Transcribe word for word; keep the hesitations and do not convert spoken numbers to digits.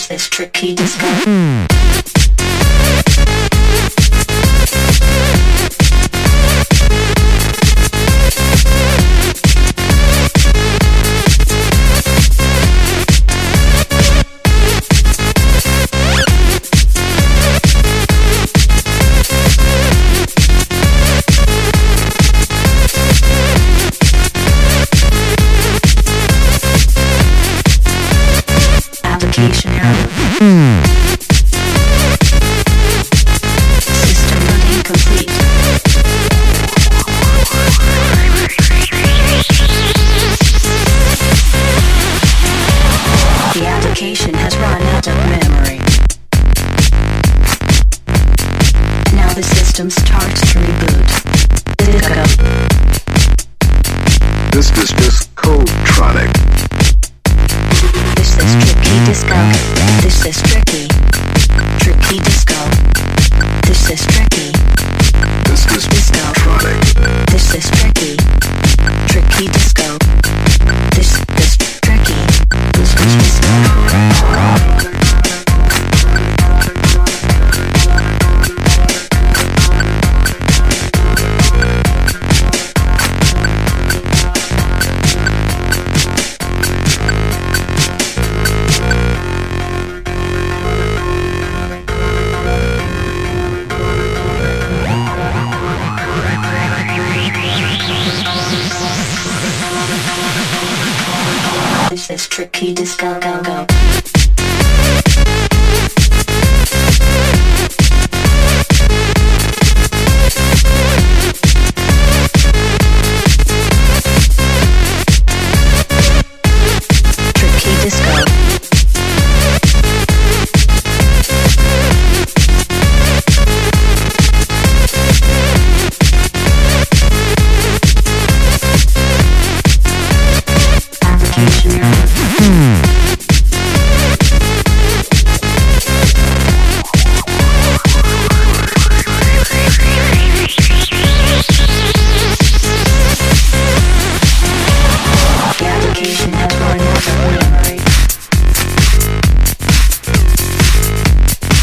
This is tricky disco. Application error. System not incomplete. The application has run out of memory. Now the system starts to reboot. Disco. This is Discotronic. This is tricky disco. This is tricky. Tricky disco. This is tricky. This is Discotronic. This is tricky. Tricky disco. This is tricky. This is disco. This is tricky disco.